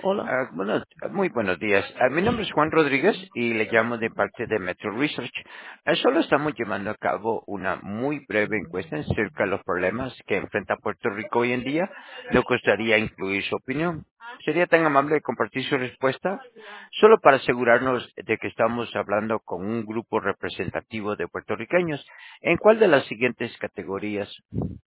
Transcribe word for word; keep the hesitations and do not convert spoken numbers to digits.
Hola. Ah, bueno, muy buenos días. Ah, mi nombre es Juan Rodríguez y le llamo de parte de Metro Research. Ah, solo estamos llevando a cabo una muy breve encuesta acerca de los problemas que enfrenta Puerto Rico hoy en día. Le gustaría incluir su opinión. ¿Sería tan amable de compartir su respuesta? Solo para asegurarnos de que estamos hablando con un grupo representativo de puertorriqueños. ¿En cuál de las siguientes categorías?